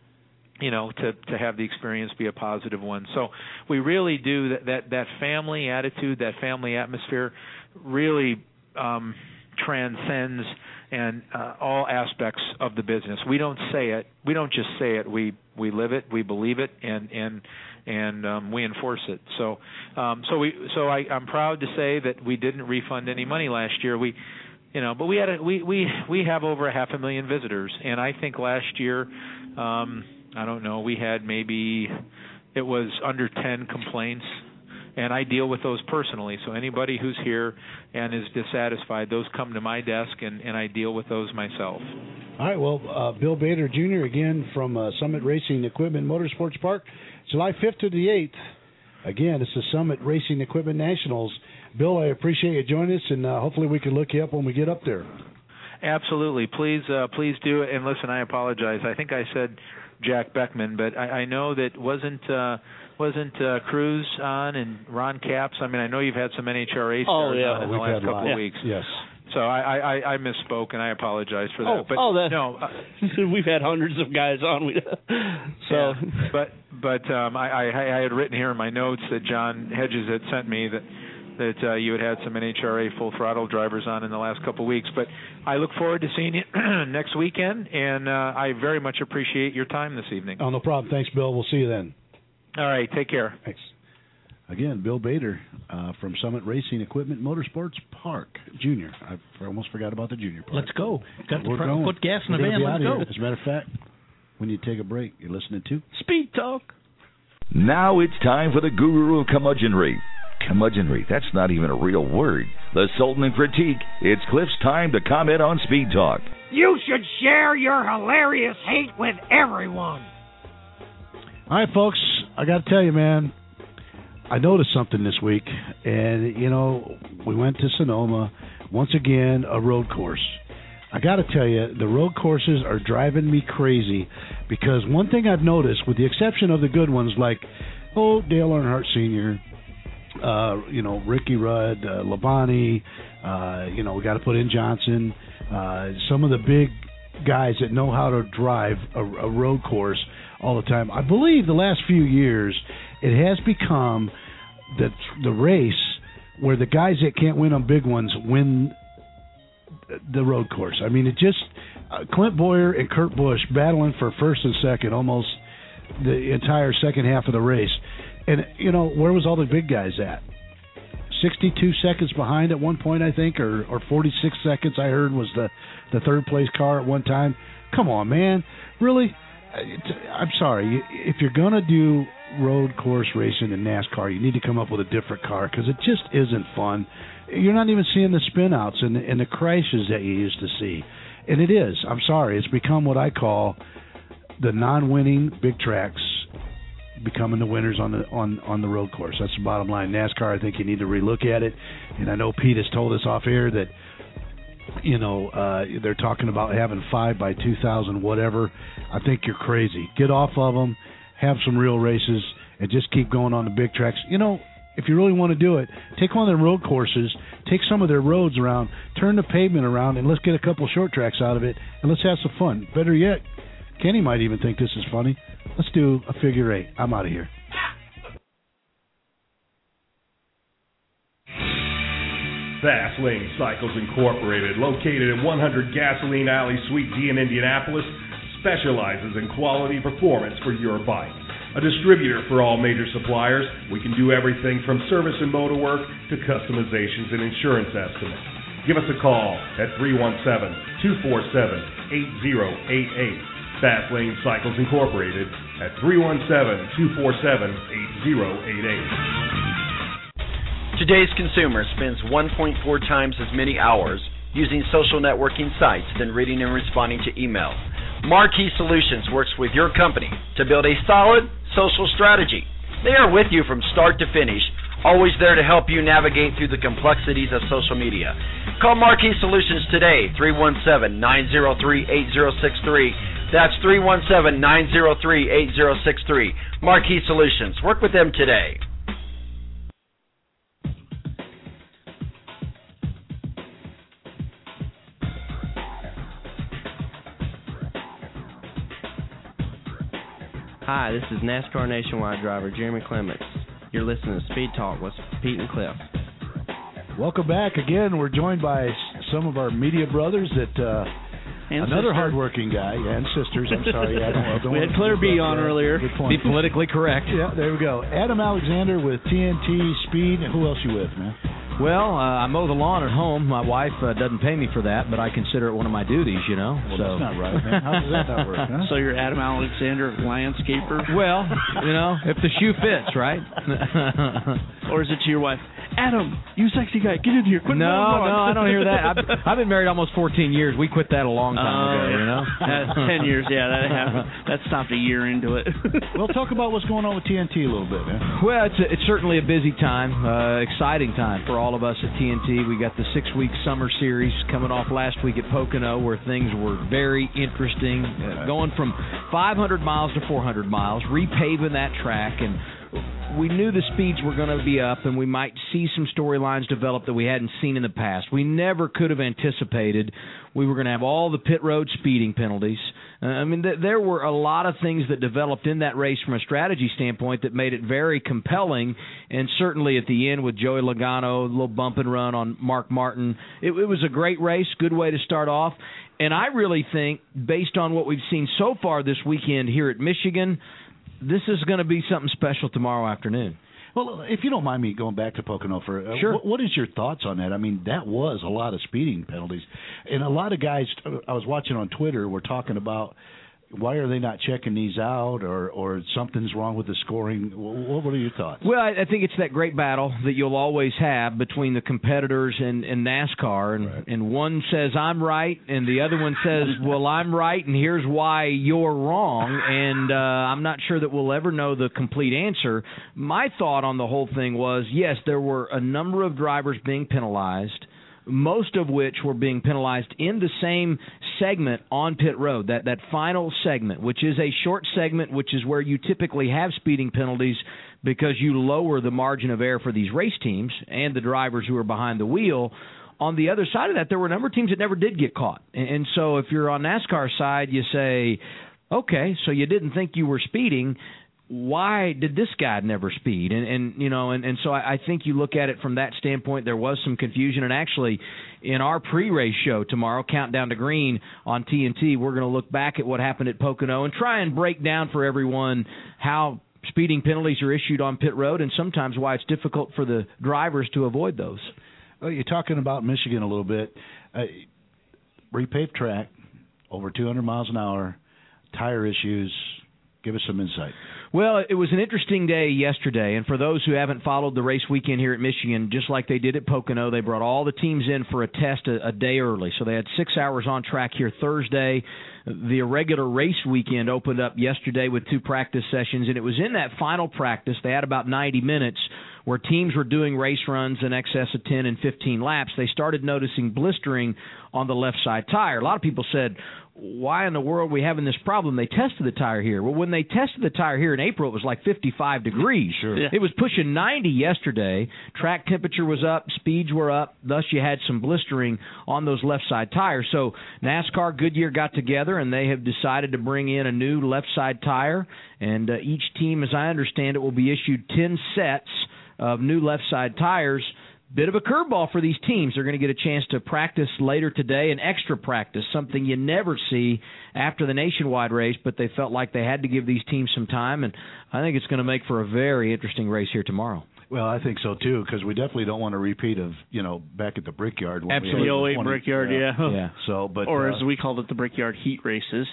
you know, to, to have the experience be a positive one. So we really do that, that, that family attitude, that family atmosphere really um, transcends and uh, all aspects of the business. We don't say it. We don't just say it. We we live it. We believe it, and and and um, we enforce it. So um, so we so I, I'm proud to say that we didn't refund any money last year. We you know, but we had a, we we we have over a half a million visitors, and I think last year. Um, I don't know, we had maybe, it was under ten complaints, and I deal with those personally. So anybody who's here and is dissatisfied, those come to my desk, and, and I deal with those myself. All right, well, uh, Bill Bader Junior again from uh, Summit Racing Equipment Motorsports Park, July fifth to the eighth. Again, it's the Summit Racing Equipment Nationals. Bill, I appreciate you joining us, and uh, hopefully we can look you up when we get up there. Absolutely. Please, uh, please do it. And listen, I apologize. I think I said Jack Beckman, but I, I know that wasn't uh, wasn't uh, Cruz on and Ron Capps. I mean, I know you've had some N H R A stars oh, yeah. on in the We've last couple of yeah. weeks. Yes. So I, I, I misspoke, and I apologize for that. Oh, but oh that, no, uh, we've had hundreds of guys on. We, so, yeah, but but um, I, I I had written here in my notes that John Hedges had sent me that that uh, you had had some N H R A full throttle drivers on in the last couple of weeks. But I look forward to seeing you next weekend, and uh, I very much appreciate your time this evening. Oh, no problem. Thanks, Bill. We'll see you then. All right. Take care. Thanks. Again, Bill Bader uh, from Summit Racing Equipment Motorsports Park, Junior. I almost forgot about the Junior part. Let's go. Got We're to going. put gas in the We're van. gonna be Let's out go. here. As a matter of fact, we need to take a break. You're listening to Speed Talk. Now it's time for the guru of curmudgeonry. Curmudgeonry, that's not even a real word. The Sultan of Critique. It's Cliff's time to comment on Speed Talk. You should share your hilarious hate with everyone. All right, folks, I got to tell you, man, I noticed something this week, and, you know, we went to Sonoma, once again, a road course. I got to tell you, the road courses are driving me crazy because one thing I've noticed, with the exception of the good ones like, oh, Dale Earnhardt Senior, uh, you know, Ricky Rudd, uh, Labonte, uh, you know, we got to put in Johnson, uh, some of the big guys that know how to drive a, a road course all the time. I believe the last few years it has become the the race where the guys that can't win on big ones win the road course. I mean, it just uh, Clint Boyer and Kurt Busch battling for first and second almost the entire second half of the race. And, you know, where was all the big guys at? sixty-two seconds behind at one point, I think, or, or forty-six seconds I heard was the, the third-place car at one time. Come on, man. Really? I'm sorry. If you're going to do road course racing in NASCAR, you need to come up with a different car because it just isn't fun. You're not even seeing the spin-outs and the, and the crashes that you used to see. And it is. I'm sorry. It's become what I call the non-winning big tracks becoming the winners on the on, on the road course. That's the bottom line. NASCAR, I think you need to relook at it. And I know Pete has told us off air that, you know, uh, they're talking about having five by two thousand, whatever. I think you're crazy. Get off of them, have some real races, and just keep going on the big tracks. You know, if you really want to do it, take one of their road courses, take some of their roads around, turn the pavement around, and let's get a couple short tracks out of it, and let's have some fun. Better yet, Kenny might even think this is funny. Let's do a figure eight. I'm out of here. Fast Lane Cycles Incorporated, located at one hundred Gasoline Alley, Suite D in Indianapolis, specializes in quality performance for your bike. A distributor for all major suppliers, we can do everything from service and motor work to customizations and insurance estimates. Give us a call at three one seven, two four seven, eight zero eight eight. Fast Lane Cycles Incorporated at three one seven, two four seven, eight zero eight eight. Today's consumer spends one point four times as many hours using social networking sites than reading and responding to emails. Marquee Solutions works with your company to build a solid social strategy. They are with you from start to finish, always there to help you navigate through the complexities of social media. Call Marquee Solutions today, three one seven, nine zero three, eight zero six three. That's three one seven, nine zero three, eight zero six three. Marquee Solutions. Work with them today. Hi, this is NASCAR Nationwide driver Jeremy Clements. You're listening to Speed Talk with Pete and Cliff. Welcome back again. We're joined by some of our media brothers that uh, and another sister. hardworking guy and sisters. I'm sorry, I don't, I don't we had Claire B on that. earlier. Good point. Be politically correct. Yeah, there we go. Adam Alexander with T N T Speed. Who else you with, man? Well, uh, I mow the lawn at home. My wife uh, doesn't pay me for that, but I consider it one of my duties, you know. Well, so. that's not right, man. How does that not work, huh? So you're Adam Alexander, landscaper? Well, you know, if the shoe fits, right? Or is it to your wife? Adam, you sexy guy, get in here. Quit no, mowing no, I don't hear that. I've, I've been married almost fourteen years. We quit that a long time uh, ago, you know. That's ten years, yeah. That happened. That stopped a year into it. Well, talk about what's going on with T N T a little bit, man. Well, it's a, it's certainly a busy time, uh, exciting time for all of us at T N T. We got the six-week summer series coming off last week at Pocono, where things were very interesting, uh, going from five hundred miles to four hundred miles, repaving that track, and we knew the speeds were going to be up and we might see some storylines develop that we hadn't seen in the past. We never could have anticipated we were going to have all the pit road speeding penalties, Uh, I mean, th- there were a lot of things that developed in that race from a strategy standpoint that made it very compelling, and certainly at the end with Joey Logano, a little bump and run on Mark Martin, it, it was a great race, good way to start off. And I really think, based on what we've seen so far this weekend here at Michigan, this is going to be something special tomorrow afternoon. Well, if you don't mind me going back to Pocono for uh, sure. what, what is your thoughts on that? I mean, that was a lot of speeding penalties, and a lot of guys I was watching on Twitter were talking about why are they not checking these out, or or something's wrong with the scoring. What, what are your thoughts? Well, I think it's that great battle that you'll always have between the competitors and, and NASCAR, and, right. and one says I'm right, and the other one says, well, I'm right, and here's why you're wrong, and uh, I'm not sure that we'll ever know the complete answer. My thought on the whole thing was, yes, there were a number of drivers being penalized, most of which were being penalized in the same segment on pit road, that, that final segment, which is a short segment, which is where you typically have speeding penalties because you lower the margin of error for these race teams and the drivers who are behind the wheel. On the other side of that, there were a number of teams that never did get caught. And, and so if you're on NASCAR's side, you say, okay, so you didn't think you were speeding. Why did this guy never speed? And, and you know, and, and so I, I think you look at it from that standpoint. There was some confusion, and actually, in our pre-race show tomorrow, Countdown to Green on T N T, we're going to look back at what happened at Pocono and try and break down for everyone how speeding penalties are issued on pit road, and sometimes why it's difficult for the drivers to avoid those. Well, you're talking about Michigan a little bit. Uh, repaved track, over two hundred miles an hour, tire issues. Give us some insight. Well, it was an interesting day yesterday, and for those who haven't followed the race weekend here at Michigan, just like they did at Pocono, they brought all the teams in for a test a, a day early. So they had six hours on track here Thursday. The irregular race weekend opened up yesterday with two practice sessions, and it was in that final practice, they had about ninety minutes, where teams were doing race runs in excess of ten and fifteen laps. They started noticing blistering on the left side tire. A lot of people said, why in the world are we having this problem? They tested the tire here. Well, when they tested the tire here in April, it was like fifty-five degrees. Sure. Yeah. It was pushing ninety yesterday. Track temperature was up. Speeds were up. Thus, you had some blistering on those left side tires. So NASCAR, Goodyear got together, and they have decided to bring in a new left side tire. And uh, each team, as I understand it, will be issued ten sets of new left side tires. Bit of a curveball for these teams. They're going to get a chance to practice later today, an extra practice, something you never see after the nationwide race, but they felt like they had to give these teams some time, and I think it's going to make for a very interesting race here tomorrow. Well, I think so, too, because we definitely don't want a repeat of, you know, back at the Brickyard. Absolutely. The oh eight Brickyard, yeah. yeah. yeah. So, but, or uh, as we called it, the Brickyard Heat Races.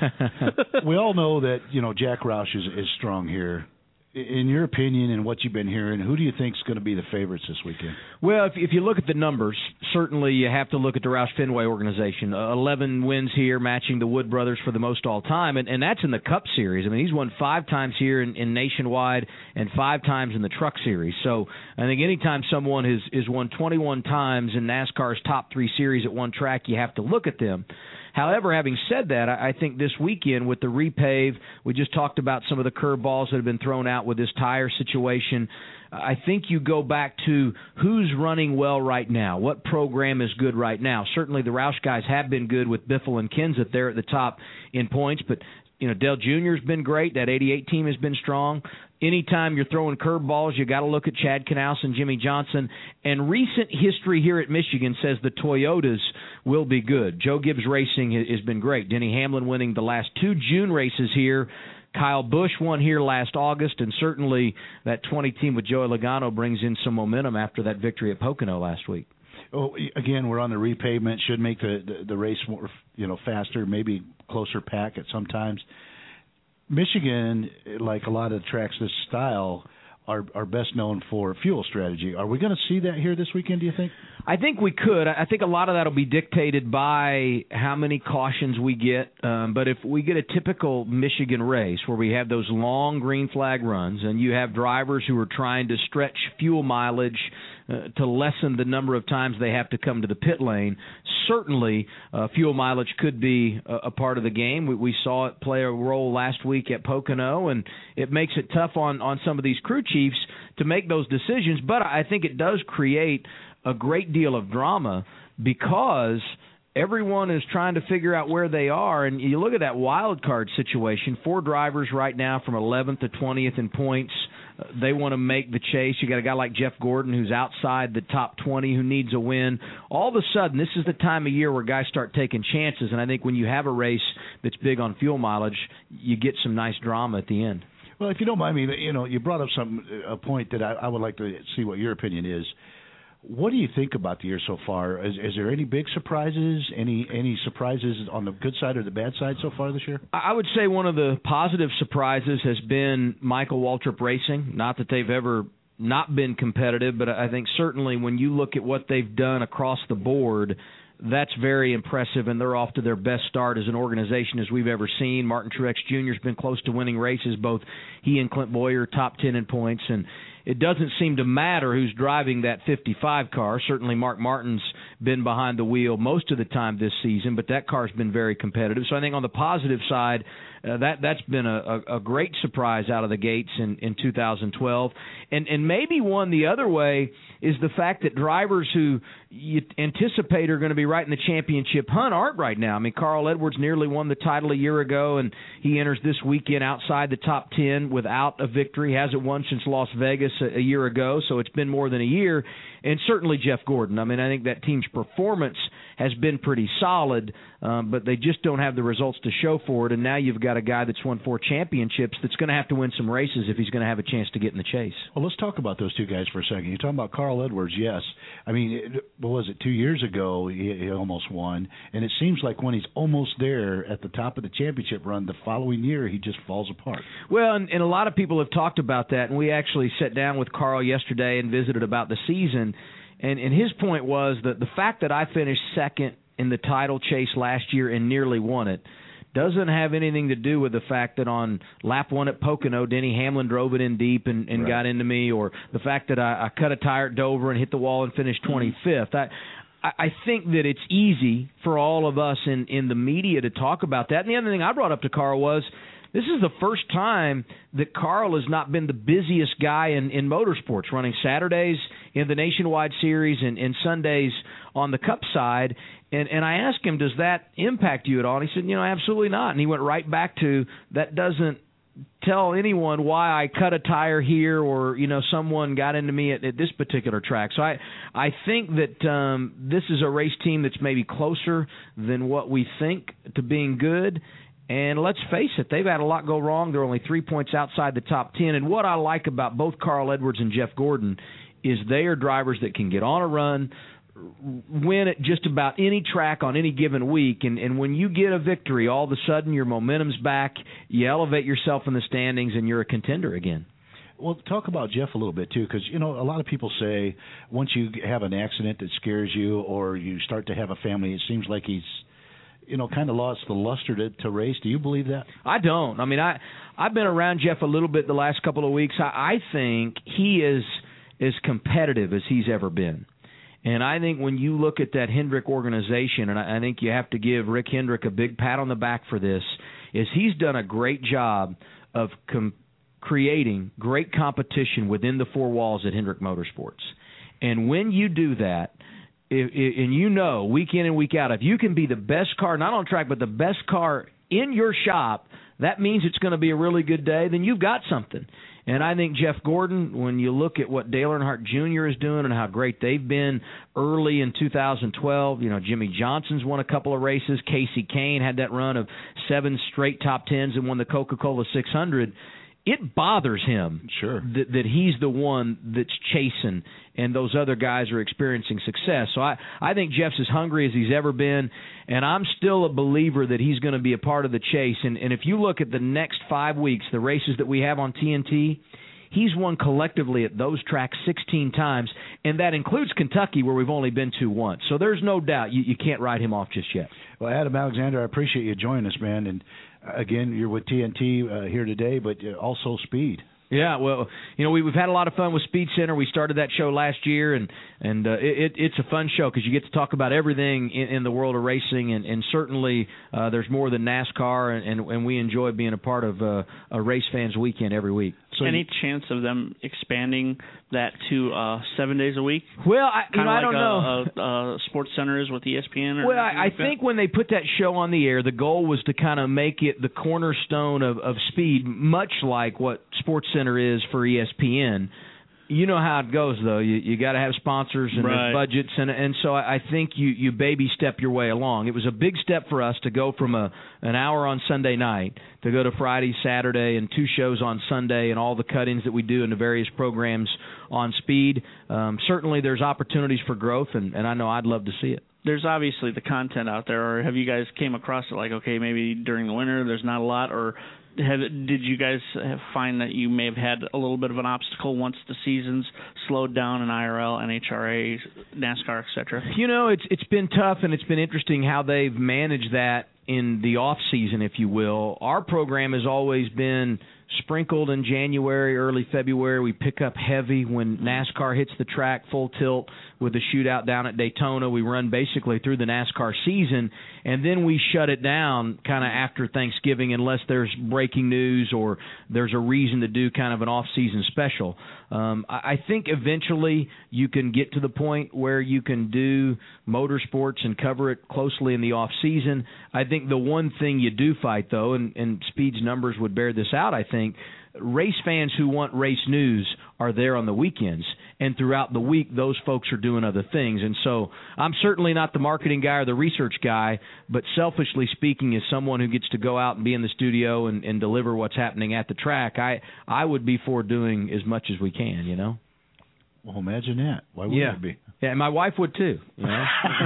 We all know that, you know, Jack Roush is, is strong here. In your opinion and what you've been hearing, who do you think is going to be the favorites this weekend? Well, if, if you look at the numbers, certainly you have to look at the Roush Fenway organization. Uh, eleven wins here, matching the Wood brothers for the most all time, and, and that's in the Cup Series. I mean, he's won five times here in, in Nationwide and five times in the Truck Series. So I think anytime someone has, has won twenty-one times in NASCAR's top three series at one track, you have to look at them. However, having said that, I think this weekend with the repave, we just talked about some of the curveballs that have been thrown out with this tire situation. I think you go back to who's running well right now, what program is good right now. Certainly the Roush guys have been good with Biffle and Kenseth there at the top in points, but you know, Dale Junior's been great. That eighty-eight team has been strong. Anytime you're throwing curveballs, you got to look at Chad Knaus and Jimmy Johnson. And recent history here at Michigan says the Toyotas will be good. Joe Gibbs Racing has been great. Denny Hamlin winning the last two June races here. Kyle Busch won here last August, and certainly that twenty team with Joey Logano brings in some momentum after that victory at Pocono last week. Oh, again, we're on the repavement. Should make the, the, the race more, you know, faster, maybe closer pack at some times. Michigan, like a lot of tracks this style, are are best known for fuel strategy. Are we going to see that here this weekend, do you think? I think we could. I think a lot of that will be dictated by how many cautions we get. Um, but if we get a typical Michigan race where we have those long green flag runs and you have drivers who are trying to stretch fuel mileage uh, to lessen the number of times they have to come to the pit lane, certainly uh, fuel mileage could be a, a part of the game. We, we saw it play a role last week at Pocono, and it makes it tough on, on some of these crew chiefs to make those decisions. But I think it does create a great deal of drama because everyone is trying to figure out where they are. And you look at that wild card situation, four drivers right now from eleventh to twentieth in points. Uh, they want to make the chase. You got a guy like Jeff Gordon who's outside the top twenty who needs a win. All of a sudden, this is the time of year where guys start taking chances. And I think when you have a race that's big on fuel mileage, you get some nice drama at the end. Well, if you don't mind me, you know, you brought up some a point that I, I would like to see what your opinion is. What do you think about the year so far? Is, is there any big surprises? Any any surprises on the good side or the bad side so far this year? I would say one of the positive surprises has been Michael Waltrip Racing. Not that they've ever not been competitive, but I think certainly when you look at what they've done across the board, that's very impressive, and they're off to their best start as an organization as we've ever seen. Martin Truex Junior has been close to winning races. Both he and Clint Boyer top ten in points, and it doesn't seem to matter who's driving that fifty-five car. Certainly Mark Martin's been behind the wheel most of the time this season, but that car's been very competitive. So I think on the positive side, uh, that, that's been a, a, a great surprise out of the gates in, in two thousand twelve. And, and maybe one the other way is the fact that drivers who you anticipate are going to be right in the championship hunt aren't right now. I mean, Carl Edwards nearly won the title a year ago, and he enters this weekend outside the top ten without a victory. He hasn't won since Las Vegas a, a year ago, so it's been more than a year. And certainly Jeff Gordon. I mean, I think that team's performance has been pretty solid, um, but they just don't have the results to show for it. And now you've got a guy that's won four championships that's going to have to win some races if he's going to have a chance to get in the chase. Well, let's talk about those two guys for a second. You're talking about Carl Edwards, yes. I mean, it, what was it, two years ago he, he almost won, and it seems like when he's almost there at the top of the championship run, the following year he just falls apart. Well, and, and a lot of people have talked about that, and we actually sat down with Carl yesterday and visited about the season. And, and his point was that the fact that I finished second in the title chase last year and nearly won it doesn't have anything to do with the fact that on lap one at Pocono, Denny Hamlin drove it in deep and, and right. got into me, or the fact that I, I cut a tire at Dover and hit the wall and finished twenty-fifth. I, I think that it's easy for all of us in, in the media to talk about that. And the other thing I brought up to Carl was, this is the first time that Carl has not been the busiest guy in, in motorsports, running Saturdays in the Nationwide Series and, and Sundays on the Cup side. And, and I asked him, does that impact you at all? And he said, you know, absolutely not. And he went right back to, that doesn't tell anyone why I cut a tire here or, you know, someone got into me at, at this particular track. So I, I think that um, this is a race team that's maybe closer than what we think to being good. And let's face it, they've had a lot go wrong. They're only three points outside the top ten. And what I like about both Carl Edwards and Jeff Gordon is they are drivers that can get on a run, win at just about any track on any given week. And, and when you get a victory, all of a sudden your momentum's back, you elevate yourself in the standings, and you're a contender again. Well, talk about Jeff a little bit, too, because, you know, a lot of people say once you have an accident that scares you or you start to have a family, it seems like he's, you know, kind of lost the luster to, to race. Do you believe that? I don't. I mean, I, I've been around Jeff a little bit the last couple of weeks. I, I think he is as competitive as he's ever been. And I think when you look at that Hendrick organization, and I, I think you have to give Rick Hendrick a big pat on the back for this, is he's done a great job of com- creating great competition within the four walls at Hendrick Motorsports. And when you do that, If, if, and you know, week in and week out, if you can be the best car, not on track, but the best car in your shop, that means it's going to be a really good day, then you've got something. And I think Jeff Gordon, when you look at what Dale Earnhardt Junior is doing and how great they've been early in two thousand twelve, you know, Jimmy Johnson's won a couple of races. Casey Kane had that run of seven straight top tens and won the Coca-Cola six hundred. It bothers him sure. that, that he's the one that's chasing and those other guys are experiencing success. So I, I think Jeff's as hungry as he's ever been, and I'm still a believer that he's going to be a part of the chase. And, and if you look at the next five weeks, the races that we have on T N T, he's won collectively at those tracks sixteen times, and that includes Kentucky, where we've only been to once. So there's no doubt you, you can't write him off just yet. Well, Adam Alexander, I appreciate you joining us, man. And again, you're with T N T uh, here today, but also Speed. Yeah, well, you know, we, we've had a lot of fun with Speed Center. We started that show last year, and and uh, it, it's a fun show because you get to talk about everything in, in the world of racing, and, and certainly uh, there's more than NASCAR, and, and, and we enjoy being a part of uh, a Race Fans Weekend every week. So Any chance of them expanding that to uh, seven days a week? Well, I, you know, like I don't a, know. A, a Sports Center is with E S P N? Or well, I, I think when they put that show on the air, the goal was to kind of make it the cornerstone of, of speed, much like what Sports Center is for E S P N. You know how it goes, though. You you got to have sponsors and right. there's budgets, and and so I think you, you baby step your way along. It was a big step for us to go from a an hour on Sunday night to go to Friday, Saturday, and two shows on Sunday, and all the cut-ins that we do in the various programs on Speed. Um, certainly, there's opportunities for growth, and, and I know I'd love to see it. There's obviously the content out there, or have you guys came across it like, okay, maybe during the winter there's not a lot, or have, did you guys find that you may have had a little bit of an obstacle once the season's slowed down in I R L, N H R A, NASCAR, et cetera? You know, it's it's been tough, and it's been interesting how they've managed that in the off season, if you will. Our program has always been sprinkled in January, early February. We pick up heavy when NASCAR hits the track full tilt with the shootout down at Daytona. We run basically through the NASCAR season, and then we shut it down kind of after Thanksgiving unless there's breaking news or there's a reason to do kind of an off-season special. Um, I think eventually you can get to the point where you can do motorsports and cover it closely in the off-season. I think the one thing you do fight, though, and, and Speed's numbers would bear this out, I think, race fans who want race news are there on the weekends, and throughout the week those folks are doing other things. And so I'm certainly not the marketing guy or the research guy, but selfishly speaking, as someone who gets to go out and be in the studio and, and deliver what's happening at the track, I, I would be for doing as much as we can, you know? Well, imagine that. Why wouldn't yeah. it be? Yeah, and my wife would too. You know?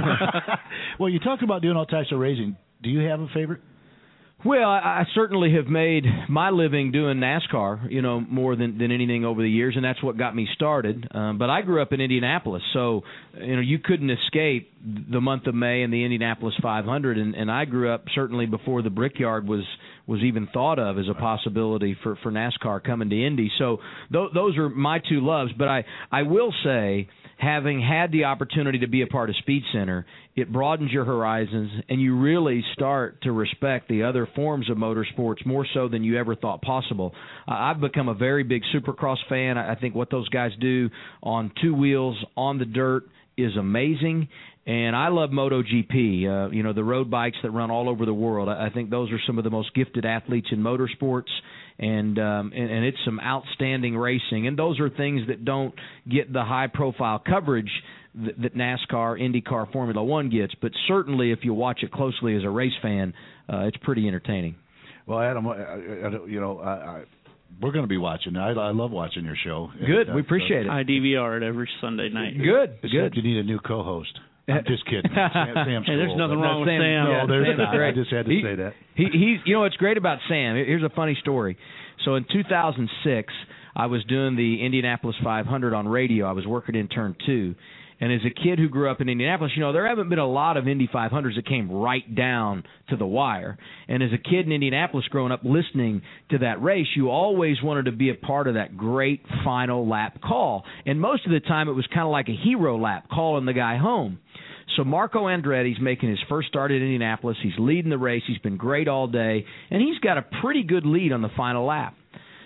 Well, you talk about doing all types of racing. Do you have a favorite? Well, I, I certainly have made my living doing NASCAR, you know, more than, than anything over the years, and that's what got me started. Um, but I grew up in Indianapolis, so, you know, you couldn't escape the month of May and the Indianapolis five hundred, and, and I grew up certainly before the Brickyard was was even thought of as a possibility for, for NASCAR coming to Indy. So th- those are my two loves, but I, I will say, having had the opportunity to be a part of Speed Center, it broadens your horizons, and you really start to respect the other forms of motorsports more so than you ever thought possible. Uh, I've become a very big Supercross fan. I think what those guys do on two wheels, on the dirt, is amazing. And I love MotoGP, uh, you know, the road bikes that run all over the world. I think those are some of the most gifted athletes in motorsports, and, um, and, and it's some outstanding racing. And those are things that don't get the high-profile coverage that, that NASCAR, IndyCar, Formula One gets. But certainly if you watch it closely as a race fan, uh, it's pretty entertaining. Well, Adam, I, I, you know, I, I, we're going to be watching. I, I love watching your show. Good. And, we uh, appreciate so, it. I D V R it every Sunday night. Good. Except Good. You need a new co-host. I'm just kidding. Sam, Sam's hey, there's cool, nothing wrong with Sam. Sam. No, Yeah, there's Sam's not. great. I just had to he, say that. He, he's, you know what's great about Sam? Here's a funny story. So in two thousand six, I was doing the Indianapolis five hundred on radio. I was working in turn two. And as a kid who grew up in Indianapolis, you know, there haven't been a lot of Indy five hundreds that came right down to the wire. And as a kid in Indianapolis growing up listening to that race, you always wanted to be a part of that great final lap call. And most of the time it was kind of like a hero lap, calling the guy home. So Marco Andretti's making his first start at Indianapolis. He's leading the race. He's been great all day. And he's got a pretty good lead on the final lap.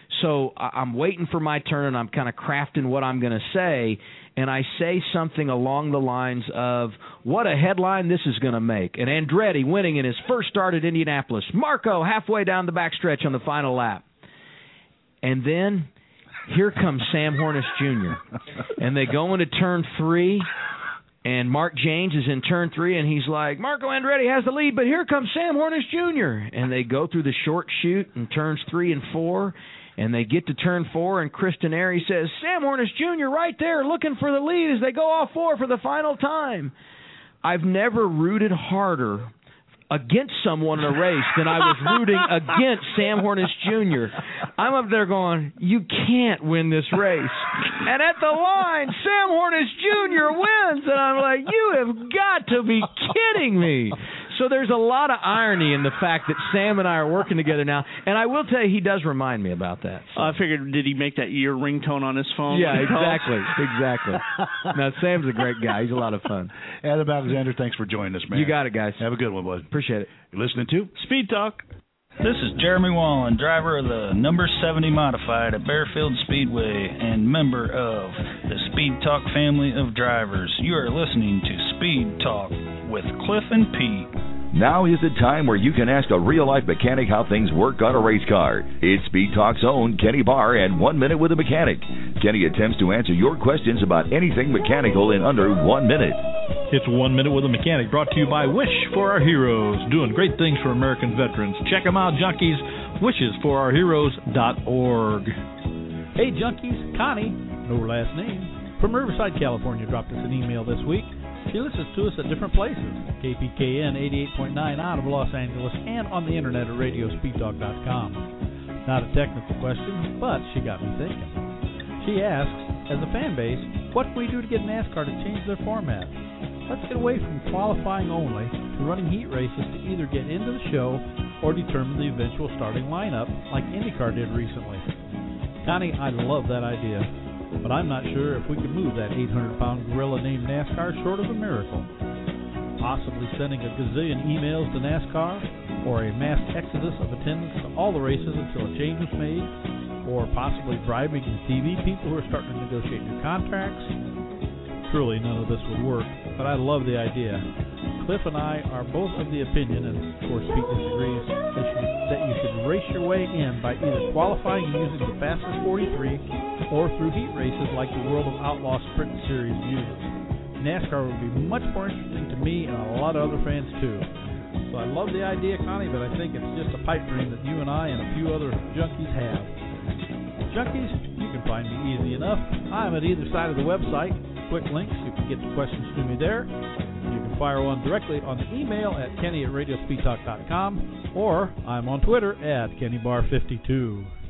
So I'm waiting for my turn, and I'm kind of crafting what I'm going to say, and I say something along the lines of, what a headline this is going to make. And Andretti winning in his first start at Indianapolis. Marco halfway down the backstretch on the final lap. And then here comes Sam Hornish Junior And they go into turn three, and Mark James is in turn three, and he's like, Marco Andretti has the lead, but here comes Sam Hornish Junior And they go through the short chute in turns three and four, and they get to turn four, and Kristen Airy says, Sam Hornish Junior right there looking for the lead as they go off four for the final time. I've never rooted harder against someone in a race than I was rooting against Sam Hornish Junior I'm up there going, you can't win this race. And at the line, Sam Hornish Junior wins. And I'm like, you have got to be kidding me. So there's a lot of irony in the fact that Sam and I are working together now, and I will tell you, he does remind me about that. So. Uh, I figured, did he make that your ringtone on his phone? Yeah, exactly, exactly. Now, Sam's a great guy. He's a lot of fun. Adam Alexander, thanks for joining us, man. You got it, guys. Have a good one, bud. Appreciate it. You're listening to Speed Talk. This is Jeremy Wallen, driver of the number seventy Modified at Bearfield Speedway and member of the Speed Talk family of drivers. You are listening to Speed Talk with Cliff and Pete. Now is the time where you can ask a real-life mechanic how things work on a race car. It's Speed Talk's own Kenny Barr and One Minute with a Mechanic. Kenny attempts to answer your questions about anything mechanical in under one minute. It's One Minute with a Mechanic, brought to you by Wish for Our Heroes, doing great things for American veterans. Check them out, junkies. wishes for our heroes dot org. Hey, junkies. Connie, no last name, from Riverside, California, dropped us an email this week. She listens to us at different places, K P K N eighty-eight point nine out of Los Angeles, and on the internet at radio speed talk dot com. Not a technical question, but she got me thinking. She asks, as a fan base, what can we do to get NASCAR to change their format? Let's get away from qualifying only to running heat races to either get into the show or determine the eventual starting lineup, like IndyCar did recently. Connie, I love that idea, but I'm not sure if we could move that eight hundred pound gorilla named NASCAR short of a miracle. Possibly sending a gazillion emails to NASCAR, or a mass exodus of attendance to all the races until a change was made, or possibly bribing the T V people who are starting to negotiate new contracts. Truly, none of this would work, but I love the idea. Cliff and I are both of the opinion, and of course Pete disagrees, that you, that you should race your way in by either qualifying using the fastest forty-three or through heat races like the World of Outlaw Sprint Series uses. NASCAR would be much more interesting to me and a lot of other fans too. So I love the idea, Connie, but I think it's just a pipe dream that you and I and a few other junkies have. Junkies, you can find me easy enough. I'm at either side of the website. Quick links, you can get the questions to me there. You can fire one directly on the email at kenny at radio speed talk dot com, or I'm on Twitter at kenny bar fifty-two.